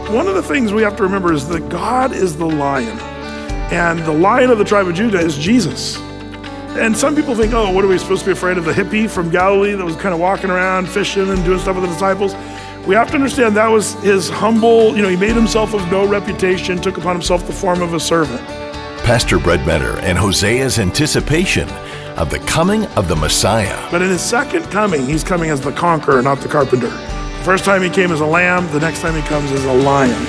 One of the things we have to remember is that God is the lion, and the lion of the tribe of Judah is Jesus. And some people think, oh, what are we supposed to be afraid of, the hippie from Galilee that was kind of walking around fishing and doing stuff with the disciples? We have to understand that was his humble, he made himself of no reputation, took upon himself the form of a servant. Pastor Brett Metter and Hosea's anticipation of the coming of the Messiah. But in his second coming, he's coming as the conqueror, not the carpenter. The first time he came as a lamb, the next time he comes as a lion.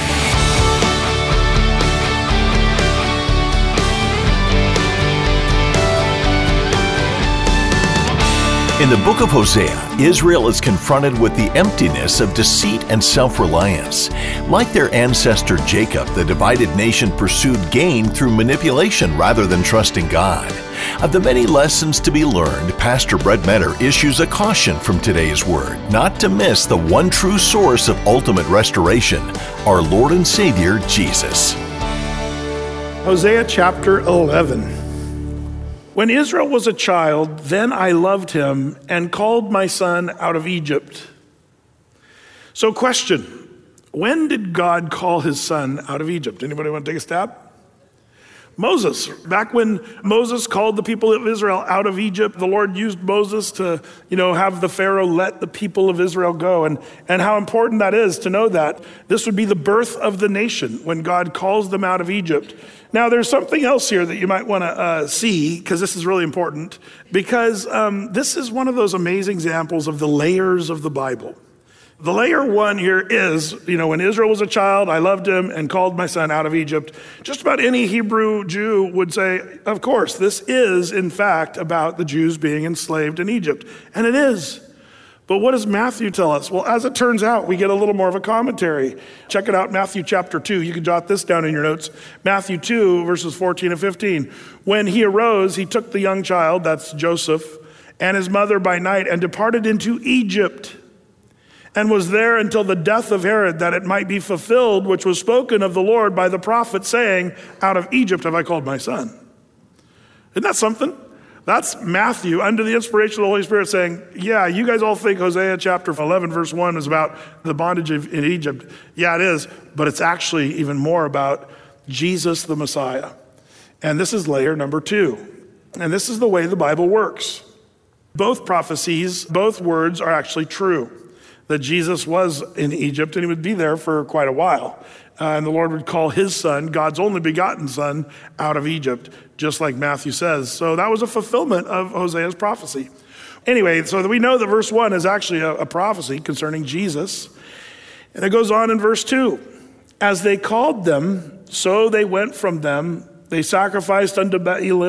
In the book of Hosea, Israel is confronted with the emptiness of deceit and self-reliance. Like their ancestor Jacob, the divided nation pursued gain through manipulation rather than trusting God. Of the many lessons to be learned, Pastor Brett Metter issues a caution from today's word, not to miss the one true source of ultimate restoration, our Lord and Savior, Jesus. Hosea chapter 11. When Israel was a child, then I loved him and called my son out of Egypt. So question, when did God call his son out of Egypt? Anybody want to take a stab? Moses. Back when Moses called the people of Israel out of Egypt, the Lord used Moses to, have the Pharaoh let the people of Israel go. And how important that is to know that. This would be the birth of the nation when God calls them out of Egypt. Now, there's something else here that you might want to see, because this is really important, because this is one of those amazing examples of the layers of the Bible. The layer one here is, when Israel was a child, I loved him and called my son out of Egypt. Just about any Hebrew Jew would say, of course, this is, in fact, about the Jews being enslaved in Egypt. And it is. But what does Matthew tell us? Well, as it turns out, we get a little more of a commentary. Check it out, Matthew chapter 2. You can jot this down in your notes. Matthew 2, verses 14 and 15. When he arose, he took the young child, that's Joseph, and his mother by night, and departed into Egypt, and was there until the death of Herod, that it might be fulfilled, which was spoken of the Lord by the prophet, saying, out of Egypt have I called my son. Isn't that something? That's Matthew, under the inspiration of the Holy Spirit, saying, yeah, you guys all think Hosea chapter 11, verse 1 is about the bondage in Egypt. Yeah, it is, but it's actually even more about Jesus the Messiah. And this is layer number 2. And this is the way the Bible works. Both prophecies, both words are actually true. That Jesus was in Egypt and he would be there for quite a while. And the Lord would call his son, God's only begotten son, out of Egypt, just like Matthew says. So that was a fulfillment of Hosea's prophecy. Anyway, so we know that verse 1 is actually a prophecy concerning Jesus. And it goes on in verse 2. As they called them, so they went from them. They sacrificed unto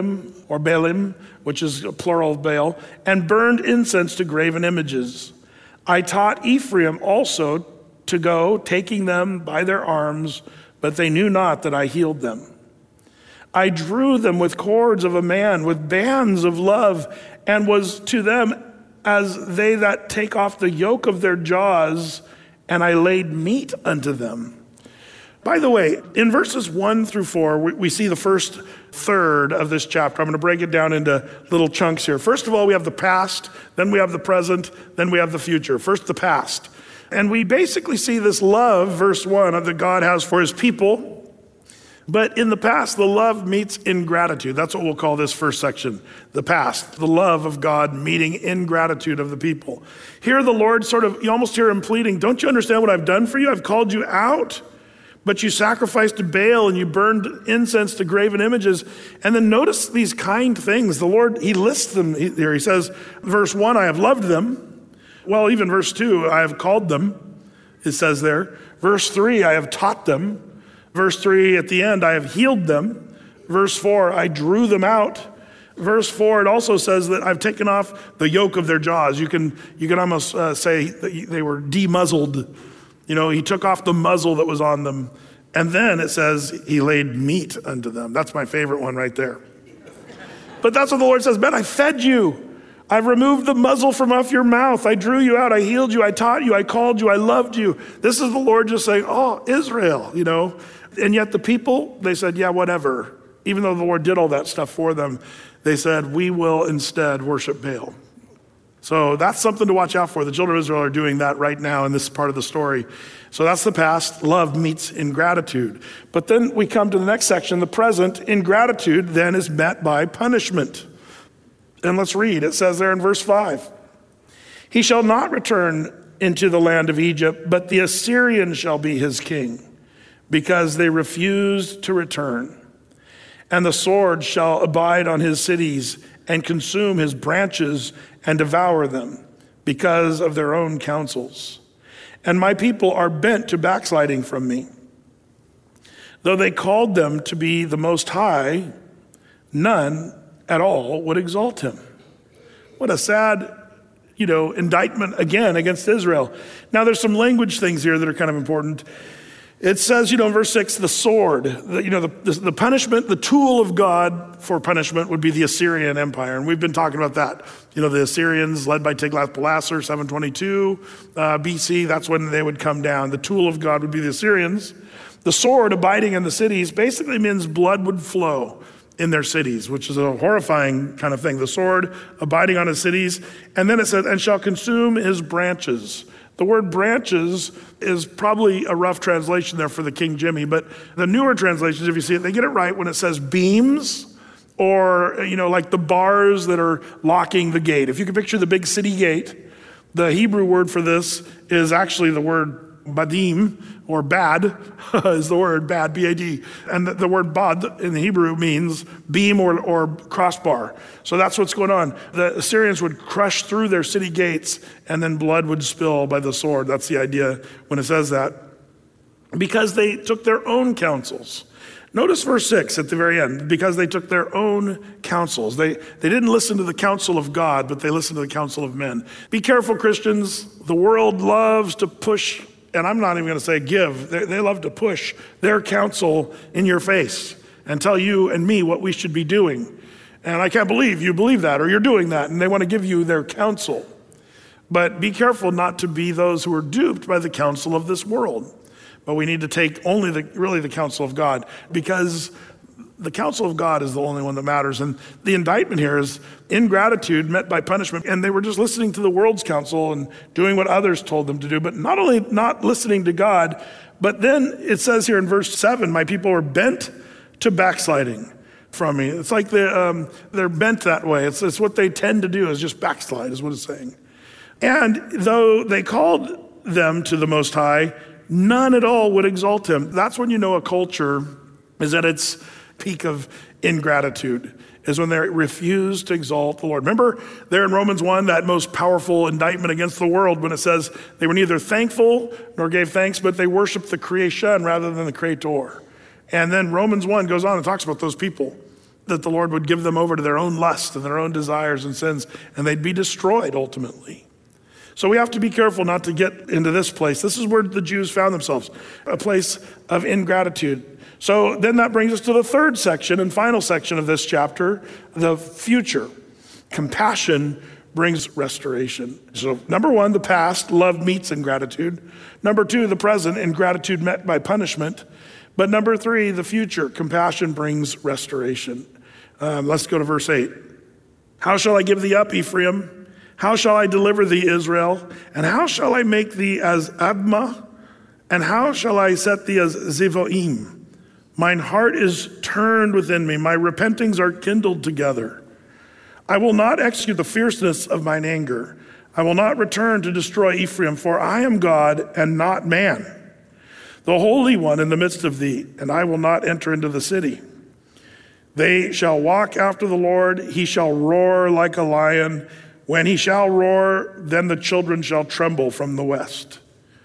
Baalim, which is a plural of Baal, and burned incense to graven images. I taught Ephraim also to go, taking them by their arms, but they knew not that I healed them. I drew them with cords of a man, with bands of love, and was to them as they that take off the yoke of their jaws, and I laid meat unto them. By the way, in verses 1 through 4, we see the first third of this chapter. I'm going to break it down into little chunks here. First of all, we have the past, then we have the present, then we have the future. First, the past. And we basically see this love, verse 1, that God has for his people. But in the past, the love meets ingratitude. That's what we'll call this first section, the past. The love of God meeting ingratitude of the people. Here the Lord you almost hear him pleading, don't you understand what I've done for you? I've called you out. But you sacrificed to Baal and you burned incense to graven images. And then notice these kind things. The Lord, he lists them here. He says, verse 1, I have loved them. Well, even verse 2, I have called them, it says there. Verse 3, I have taught them. Verse 3, at the end, I have healed them. Verse 4, I drew them out. Verse 4, it also says that I've taken off the yoke of their jaws. You can almost say that they were demuzzled. He took off the muzzle that was on them. And then it says he laid meat unto them. That's my favorite one right there. But that's what the Lord says, Ben, I fed you. I've removed the muzzle from off your mouth. I drew you out. I healed you. I taught you. I called you. I loved you. This is the Lord just saying, oh, Israel, And yet the people, they said, yeah, whatever. Even though the Lord did all that stuff for them, they said, we will instead worship Baal. So that's something to watch out for. The children of Israel are doing that right now in this part of the story. So that's the past. Love meets ingratitude. But then we come to the next section, the present. Ingratitude then is met by punishment. And let's read. It says there in verse 5, he shall not return into the land of Egypt, but the Assyrian shall be his king, because they refused to return. And the sword shall abide on his cities and consume his branches and devour them because of their own counsels. And my people are bent to backsliding from me. Though they called them to be the Most High, none at all would exalt him. What a sad, indictment again against Israel. Now there's some language things here that are kind of important. It says, in verse 6, the sword, the punishment, the tool of God for punishment would be the Assyrian Empire. And we've been talking about that. The Assyrians led by Tiglath-Pileser, 722 BC, that's when they would come down. The tool of God would be the Assyrians. The sword abiding in the cities basically means blood would flow in their cities, which is a horrifying kind of thing. The sword abiding on his cities. And then it says, and shall consume his branches. The word branches is probably a rough translation there for the King Jimmy, but the newer translations, if you see it, they get it right when it says beams or, like the bars that are locking the gate. If you can picture the big city gate, the Hebrew word for this is actually the word badim, or bad is the word, bad, B-A-D. And the word bad in the Hebrew means beam or crossbar. So that's what's going on. The Assyrians would crush through their city gates and then blood would spill by the sword. That's the idea when it says that. Because they took their own counsels. Notice verse 6 at the very end, because they took their own counsels. They didn't listen to the counsel of God, but they listened to the counsel of men. Be careful, Christians. The world loves to push, and I'm not even going to say give. They love to push their counsel in your face and tell you and me what we should be doing. And I can't believe you believe that or you're doing that, and they want to give you their counsel. But be careful not to be those who are duped by the counsel of this world. But we need to take only the counsel of God, because the counsel of God is the only one that matters. And the indictment here is ingratitude met by punishment. And they were just listening to the world's counsel and doing what others told them to do. But not only not listening to God, but then it says here in verse 7, my people are bent to backsliding from me. It's like they're bent that way. It's what they tend to do, is just backslide, is what it's saying. And though they called them to the Most High, none at all would exalt him. That's when you know a culture is at its peak of ingratitude, is when they refuse to exalt the Lord. Remember there in Romans 1, that most powerful indictment against the world, when it says they were neither thankful nor gave thanks, but they worshiped the creation rather than the creator. And then Romans 1 goes on and talks about those people, that the Lord would give them over to their own lust and their own desires and sins, and they'd be destroyed ultimately. So we have to be careful not to get into this place. This is where the Jews found themselves, a place of ingratitude. So then that brings us to the third section and final section of this chapter, the future. Compassion brings restoration. So number one, the past, love meets ingratitude. Number two, the present, ingratitude met by punishment. But number three, the future, compassion brings restoration. Let's go to verse 8. How shall I give thee up, Ephraim? How shall I deliver thee, Israel? And how shall I make thee as Admah? And how shall I set thee as Zivoim? Mine heart is turned within me. My repentings are kindled together. I will not execute the fierceness of mine anger. I will not return to destroy Ephraim, for I am God and not man, the Holy One in the midst of thee, and I will not enter into the city. They shall walk after the Lord. He shall roar like a lion. When he shall roar, then the children shall tremble from the west.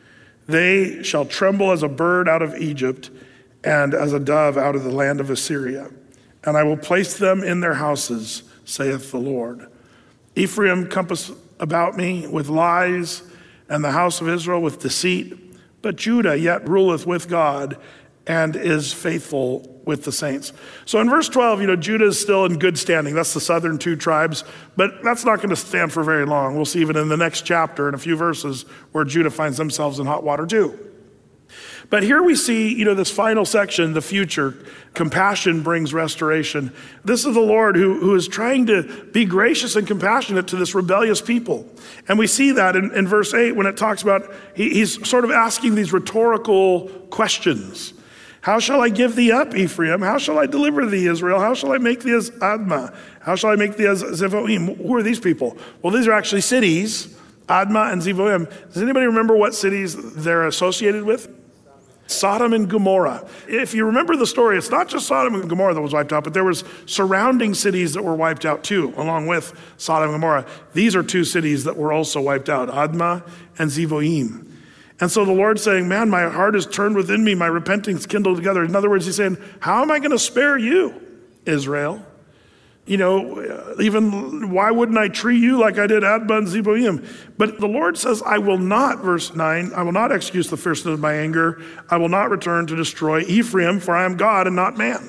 They shall tremble as a bird out of Egypt and as a dove out of the land of Assyria. And I will place them in their houses, saith the Lord. Ephraim compass about me with lies, and the house of Israel with deceit. But Judah yet ruleth with God and is faithful with the saints. So in verse 12, Judah is still in good standing. That's the southern two tribes, but that's not going to stand for very long. We'll see even in the next chapter in a few verses where Judah finds themselves in hot water too. But here we see, this final section, the future. Compassion brings restoration. This is the Lord who is trying to be gracious and compassionate to this rebellious people. And we see that in verse 8 when it talks about, he's sort of asking these rhetorical questions. How shall I give thee up, Ephraim? How shall I deliver thee, Israel? How shall I make thee as Admah? How shall I make thee as Zeboim? Who are these people? Well, these are actually cities, Admah and Zeboim. Does anybody remember what cities they're associated with? Sodom and Gomorrah. If you remember the story, it's not just Sodom and Gomorrah that was wiped out, but there was surrounding cities that were wiped out too, along with Sodom and Gomorrah. These are two cities that were also wiped out, Admah and Zeboim. And so the Lord's saying, man, my heart is turned within me, my repentance kindled together. In other words, he's saying, how am I going to spare you, Israel? Even why wouldn't I treat you like I did Admah and Zeboim? But the Lord says, I will not, verse 9, I will not excuse the fierceness of my anger. I will not return to destroy Ephraim, for I am God and not man.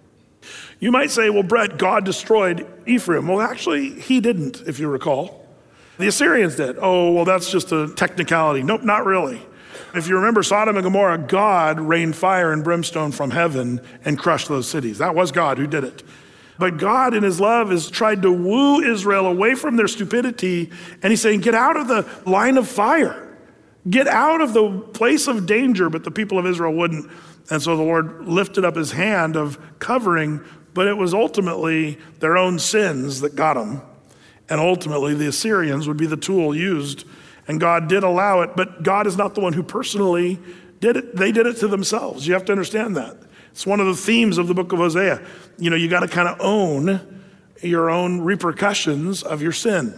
You might say, well, Brett, God destroyed Ephraim. Well, actually, he didn't, if you recall. The Assyrians did. Oh, well, that's just a technicality. Nope, not really. If you remember Sodom and Gomorrah, God rained fire and brimstone from heaven and crushed those cities. That was God who did it. But God in his love has tried to woo Israel away from their stupidity, and he's saying, get out of the line of fire. Get out of the place of danger, but the people of Israel wouldn't. And so the Lord lifted up his hand of covering, but it was ultimately their own sins that got them. And ultimately, the Assyrians would be the tool used. And God did allow it, but God is not the one who personally did it. They did it to themselves. You have to understand that. It's one of the themes of the book of Hosea. You got to kind of own your own repercussions of your sin.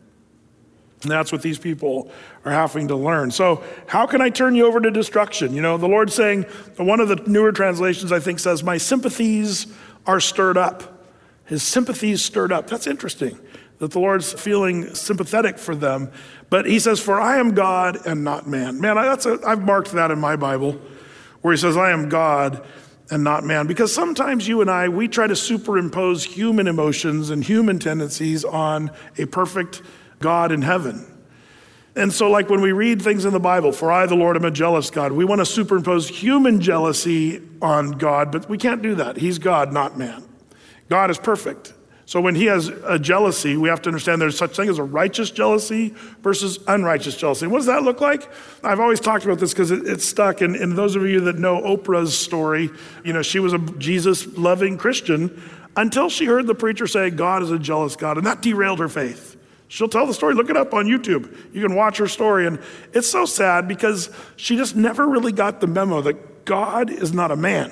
And that's what these people are having to learn. So how can I turn you over to destruction? The Lord's saying, one of the newer translations I think says, my sympathies are stirred up. His sympathies stirred up. That's interesting, that the Lord's feeling sympathetic for them. But he says, for I am God and not man. Man, I've marked that in my Bible, where he says, I am God and not man. Because sometimes you and I, we try to superimpose human emotions and human tendencies on a perfect God in heaven. And so like when we read things in the Bible, for I, the Lord, am a jealous God, we want to superimpose human jealousy on God, but we can't do that. He's God, not man. God is perfect. So when he has a jealousy, we have to understand there's such thing as a righteous jealousy versus unrighteous jealousy. What does that look like? I've always talked about this because it's stuck. And those of you that know Oprah's story, she was a Jesus-loving Christian until she heard the preacher say, God is a jealous God. And that derailed her faith. She'll tell the story. Look it up on YouTube. You can watch her story. And it's so sad because she just never really got the memo that God is not a man.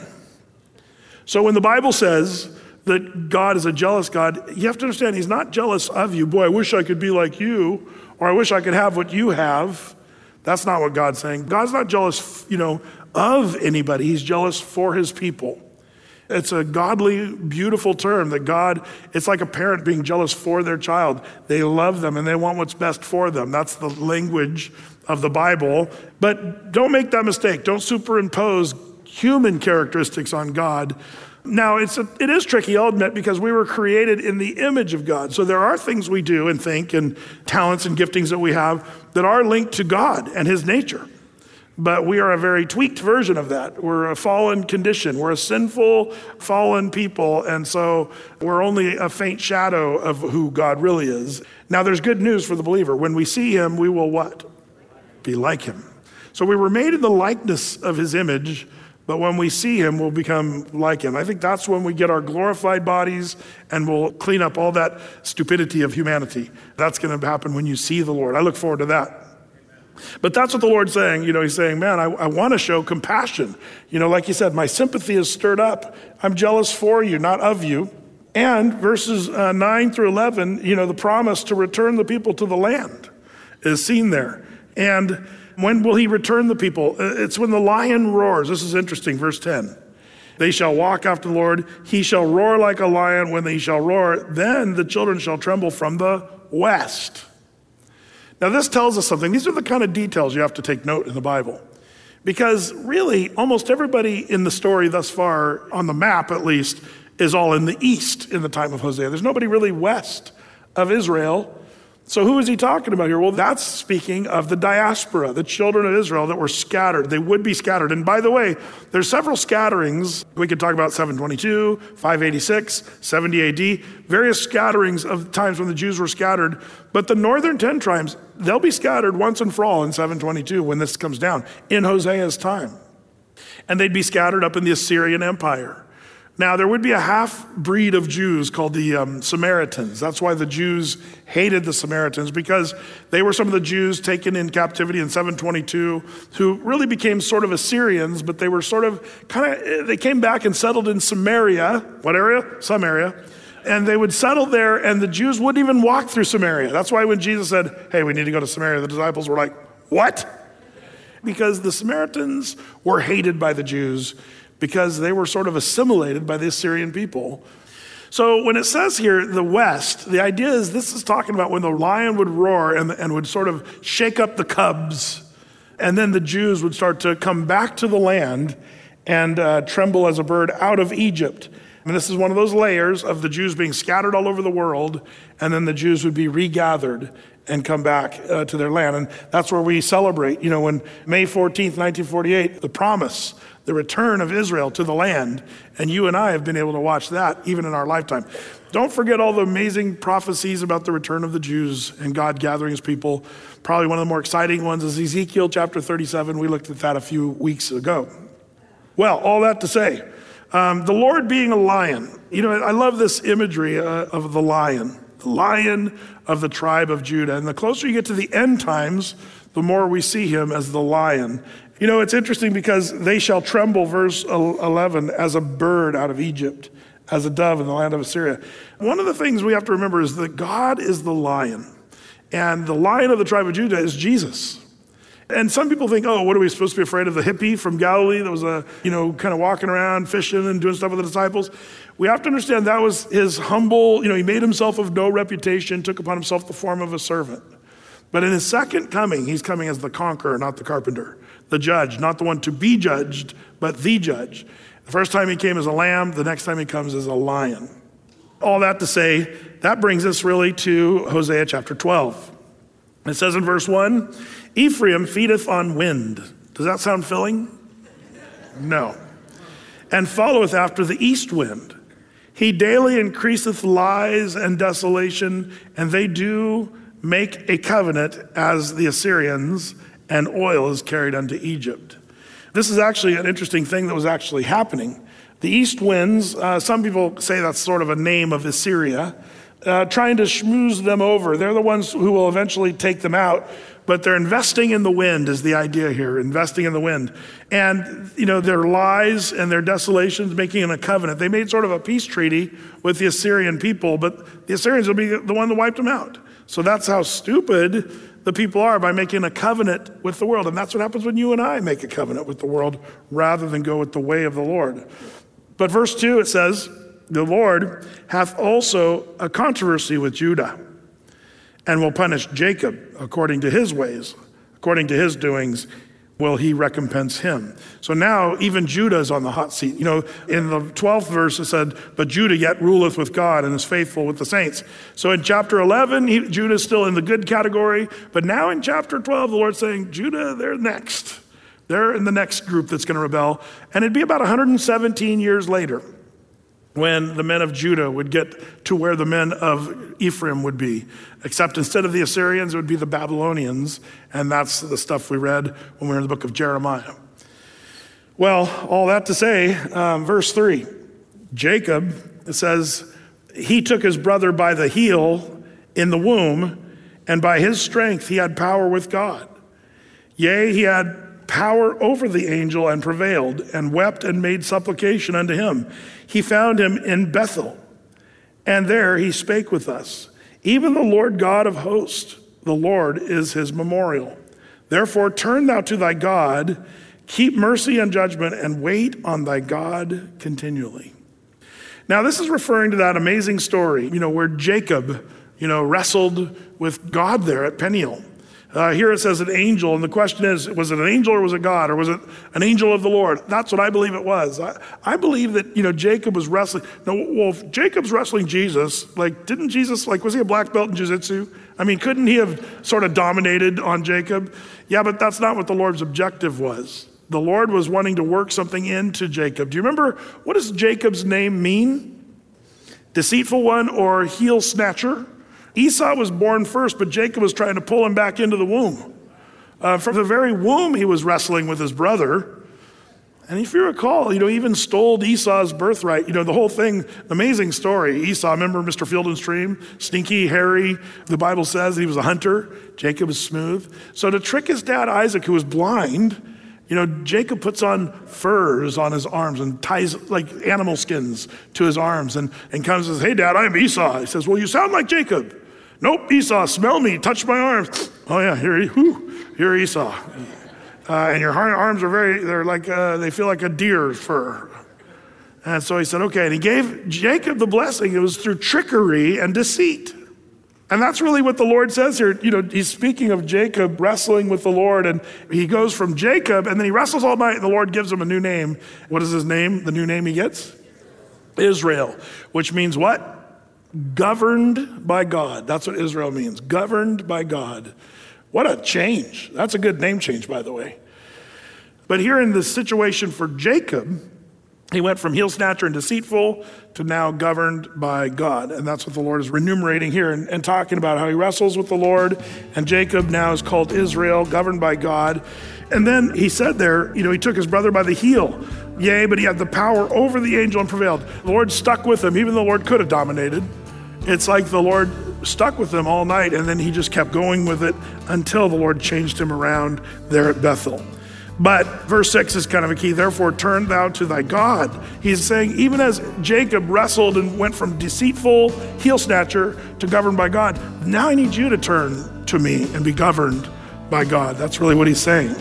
So when the Bible says that God is a jealous God, you have to understand he's not jealous of you. Boy, I wish I could be like you, or I wish I could have what you have. That's not what God's saying. God's not jealous, of anybody. He's jealous for his people. It's a godly, beautiful term that God, it's like a parent being jealous for their child. They love them and they want what's best for them. That's the language of the Bible. But don't make that mistake. Don't superimpose human characteristics on God. Now, it is tricky, I'll admit, because we were created in the image of God. So there are things we do and think and talents and giftings that we have that are linked to God and his nature. But we are a very tweaked version of that. We're a fallen condition. We're a sinful, fallen people. And so we're only a faint shadow of who God really is. Now, there's good news for the believer. When we see him, we will what? Be like him. So we were made in the likeness of his image, but when we see him, we'll become like him. I think that's when we get our glorified bodies and we'll clean up all that stupidity of humanity. That's going to happen when you see the Lord. I look forward to that. But that's what the Lord's saying. He's saying, man, I want to show compassion. Like he said, my sympathy is stirred up. I'm jealous for you, not of you. And verses 9 through 11, the promise to return the people to the land is seen there. And when will he return the people? It's when the lion roars. This is interesting, verse 10. They shall walk after the Lord. He shall roar like a lion. When he shall roar, then the children shall tremble from the west. Now this tells us something. These are the kind of details you have to take note in the Bible. Because really, almost everybody in the story thus far, on the map at least, is all in the east in the time of Hosea. There's nobody really west of Israel. So who is he talking about here? Well, that's speaking of the diaspora, the children of Israel that were scattered. They would be scattered. And by the way, there's several scatterings. We could talk about 722, 586, 70 AD, various scatterings of times when the Jews were scattered. But the northern 10 tribes, they'll be scattered once and for all in 722 when this comes down, in Hosea's time. And they'd be scattered up in the Assyrian Empire. Now, there would be a half-breed of Jews called the Samaritans. That's why the Jews hated the Samaritans, because they were some of the Jews taken in captivity in 722 who really became sort of Assyrians, but they were sort of they came back and settled in Samaria. What area? Samaria. And they would settle there, and the Jews wouldn't even walk through Samaria. That's why when Jesus said, hey, we need to go to Samaria, the disciples were like, what? Because the Samaritans were hated by the Jews, because they were sort of assimilated by the Assyrian people. So when it says here, the West, the idea is this is talking about when the lion would roar and would sort of shake up the cubs, and then the Jews would start to come back to the land and tremble as a bird out of Egypt. And this is one of those layers of the Jews being scattered all over the world, and then the Jews would be regathered and come back to their land. And that's where we celebrate, when May 14th, 1948, the promise, the return of Israel to the land. And you and I have been able to watch that even in our lifetime. Don't forget all the amazing prophecies about the return of the Jews and God gathering his people. Probably one of the more exciting ones is Ezekiel chapter 37. We looked at that a few weeks ago. Well, all that to say, the Lord being a lion. I love this imagery of the lion of the tribe of Judah. And the closer you get to the end times, the more we see him as the lion. It's interesting because they shall tremble, verse 11, as a bird out of Egypt, as a dove in the land of Assyria. One of the things we have to remember is that God is the lion. And the lion of the tribe of Judah is Jesus. And some people think, what are we supposed to be afraid of, the hippie from Galilee that was kind of walking around fishing and doing stuff with the disciples? We have to understand that was his humble, he made himself of no reputation, took upon himself the form of a servant. But in his second coming, he's coming as the conqueror, not the carpenter, the judge, not the one to be judged, but the judge. The first time he came as a lamb, the next time he comes as a lion. All that to say, that brings us really to Hosea chapter 12. It says in verse 1, Ephraim feedeth on wind. Does that sound filling? No. And followeth after the east wind. He daily increaseth lies and desolation, and they do make a covenant as the Assyrians, and oil is carried unto Egypt. This is actually an interesting thing that was actually happening. The east winds, some people say that's sort of a name of Assyria, trying to schmooze them over. They're the ones who will eventually take them out, but they're investing in the wind is the idea here, investing in the wind. And, their lies and their desolations, making a covenant. They made sort of a peace treaty with the Assyrian people, but the Assyrians will be the one that wiped them out. So that's how stupid the people are, by making a covenant with the world. And that's what happens when you and I make a covenant with the world rather than go with the way of the Lord. But verse 2, it says, the Lord hath also a controversy with Judah, and will punish Jacob according to his ways, according to his doings will he recompense him. So now even Judah is on the hot seat. In the 12th verse it said, but Judah yet ruleth with God and is faithful with the saints. So in chapter 11, Judah is still in the good category, but now in chapter 12, the Lord's saying, Judah, they're next. They're in the next group that's going to rebel. And it'd be about 117 years later when the men of Judah would get to where the men of Ephraim would be. Except instead of the Assyrians, it would be the Babylonians. And that's the stuff we read when we were in the book of Jeremiah. Well, all that to say, verse 3, Jacob, it says, he took his brother by the heel in the womb, and by his strength he had power with God. Yea, he had power over the angel and prevailed, and wept and made supplication unto him. He found him in Bethel, and there he spake with us. Even the Lord God of hosts, the Lord is his memorial. Therefore turn thou to thy God, keep mercy and judgment, and wait on thy God continually. Now this is referring to that amazing story, where Jacob, wrestled with God there at Peniel. Here it says an angel, and the question is, was it an angel or was it God, or was it an angel of the Lord? That's what I believe it was. I believe that, Jacob was wrestling. No, well, if Jacob's wrestling Jesus, didn't Jesus, was he a black belt in jiu-jitsu? I mean, couldn't he have sort of dominated on Jacob? Yeah, but that's not what the Lord's objective was. The Lord was wanting to work something into Jacob. Do you remember, what does Jacob's name mean? Deceitful one or heel snatcher? Esau was born first, but Jacob was trying to pull him back into the womb. From the very womb, he was wrestling with his brother. And if you recall, he even stole Esau's birthright. The whole thing, amazing story. Esau, remember Mr. Field and Stream? Stinky, hairy. The Bible says he was a hunter. Jacob was smooth. So to trick his dad, Isaac, who was blind, Jacob puts on furs on his arms and ties animal skins to his arms and comes and says, "Hey, Dad, I'm Esau." He says, "Well, you sound like Jacob." "Nope, Esau, smell me, touch my arms." "Oh yeah, you're Esau. And your arms are they feel like a deer's fur." And so he said, okay. And he gave Jacob the blessing. It was through trickery and deceit. And that's really what the Lord says here. He's speaking of Jacob wrestling with the Lord, and he goes from Jacob, and then he wrestles all night, and the Lord gives him a new name. What is his name? The new name he gets? Israel, which means what? Governed by God. That's what Israel means. Governed by God. What a change. That's a good name change, by the way. But here in the situation for Jacob, he went from heel snatcher and deceitful to now governed by God. And that's what the Lord is enumerating here and talking about how he wrestles with the Lord. And Jacob now is called Israel, governed by God. And then he said there, he took his brother by the heel. Yea, but he had the power over the angel and prevailed. The Lord stuck with him, even though the Lord could have dominated. It's like the Lord stuck with him all night, and then he just kept going with it until the Lord changed him around there at Bethel. But verse 6 is kind of a key. Therefore, turn thou to thy God. He's saying, even as Jacob wrestled and went from deceitful heel snatcher to governed by God, now I need you to turn to me and be governed by God. That's really what he's saying.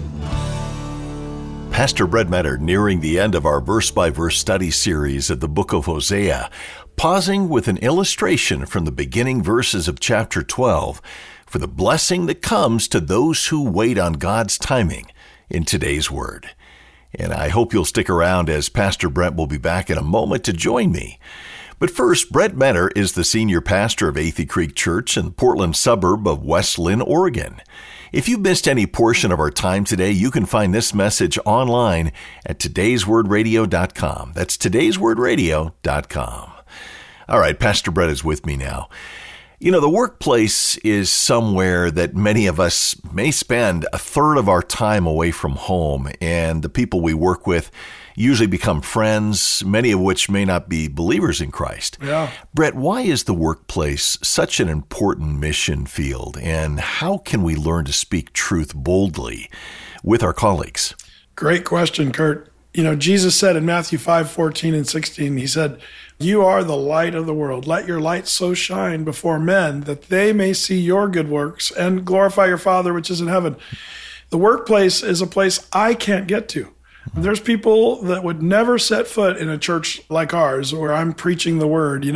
Pastor Brett Metter nearing the end of our verse-by-verse study series of the book of Hosea, pausing with an illustration from the beginning verses of chapter 12 for the blessing that comes to those who wait on God's timing in today's word. And I hope you'll stick around as Pastor Brett will be back in a moment to join me. But first, Brett Metter is the senior pastor of Athey Creek Church in the Portland suburb of West Linn, Oregon. If you missed any portion of our time today, you can find this message online at todayswordradio.com. That's todayswordradio.com. All right, Pastor Brett is with me now. The workplace is somewhere that many of us may spend a third of our time away from home, and the people we work with usually become friends, many of which may not be believers in Christ. Yeah. Brett, why is the workplace such an important mission field, and how can we learn to speak truth boldly with our colleagues? Great question, Kurt. Jesus said in Matthew 5:14 and 16, he said, "You are the light of the world. Let your light so shine before men that they may see your good works and glorify your Father which is in heaven." The workplace is a place I can't get to. There's people that would never set foot in a church like ours where I'm preaching the word,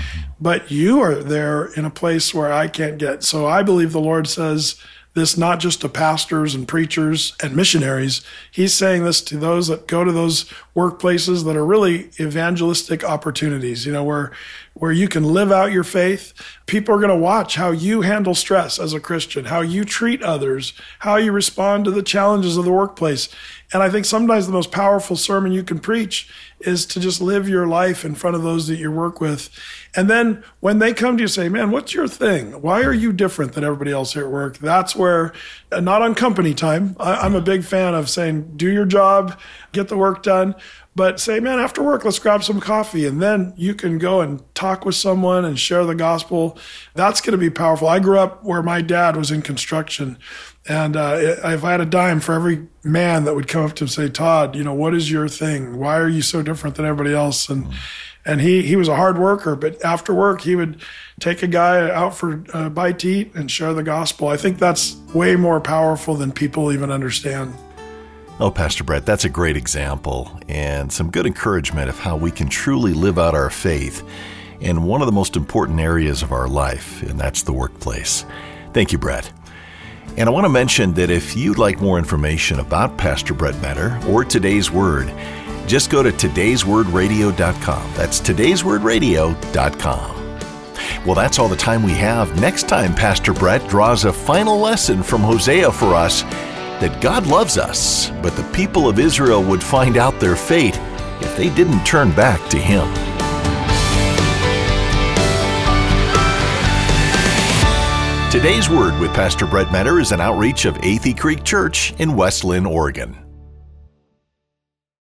but you are there in a place where I can't get. So I believe the Lord says this not just to pastors and preachers and missionaries. He's saying this to those that go to those workplaces that are really evangelistic opportunities, where you can live out your faith. People are going to watch how you handle stress as a Christian, how you treat others, how you respond to the challenges of the workplace. And I think sometimes the most powerful sermon you can preach is to just live your life in front of those that you work with. And then when they come to you, say, "Man, what's your thing? Why are you different than everybody else here at work?" That's where, not on company time. I'm a big fan of saying, do your job, get the work done. But say, "Man, after work, let's grab some coffee." And then you can go and talk with someone and share the gospel. That's going to be powerful. I grew up where my dad was in construction. And if I had a dime for every man that would come up to him and say, "Todd, what is your thing? Why are you so different than everybody else?" And he was a hard worker, but after work, he would take a guy out for a bite to eat and share the gospel. I think that's way more powerful than people even understand. Oh, Pastor Brett, that's a great example and some good encouragement of how we can truly live out our faith in one of the most important areas of our life, and that's the workplace. Thank you, Brett. And I want to mention that if you'd like more information about Pastor Brett Meador or Today's Word, just go to today'swordradio.com. That's today'swordradio.com. Well, that's all the time we have. Next time, Pastor Brett draws a final lesson from Hosea for us, that God loves us, but the people of Israel would find out their fate if they didn't turn back to Him. Today's Word with Pastor Brett Meador is an outreach of Athey Creek Church in West Linn, Oregon.